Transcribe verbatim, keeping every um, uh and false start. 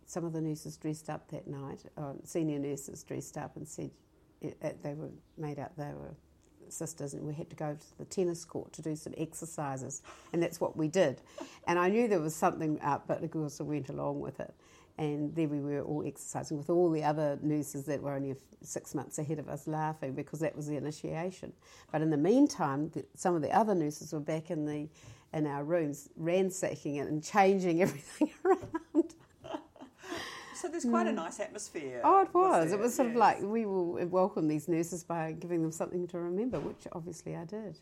some of the nurses dressed up that night, uh, senior nurses dressed up and said it, it, they were made up, they were sisters, and we had to go to the tennis court to do some exercises, and that's what we did. And I knew there was something up, but the girls went along with it. And there we were all exercising with all the other nurses that were only six months ahead of us, laughing because that was the initiation. But in the meantime, the, some of the other nurses were back in the in our rooms, ransacking it and changing everything around. So there's quite a nice atmosphere. Oh, it was. was it was sort yes. of like we will welcome these nurses by giving them something to remember, which obviously I did.